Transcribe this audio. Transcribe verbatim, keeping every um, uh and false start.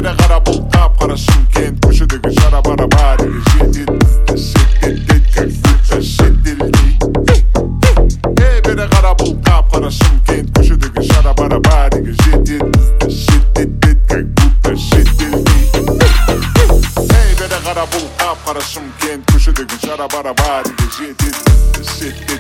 bere kara bul kapkara Şımkent köşedeki şarap arabadigi жетеді сеттет как будто шетелде ей бері қара бұл қап-қара Шымкент көшедегі шарап арабадigi жетеді шеттет как будто шетелде ей бері қара бұл қап-қара Шымкент көшедегі шарап арабадigi жетеді шеттет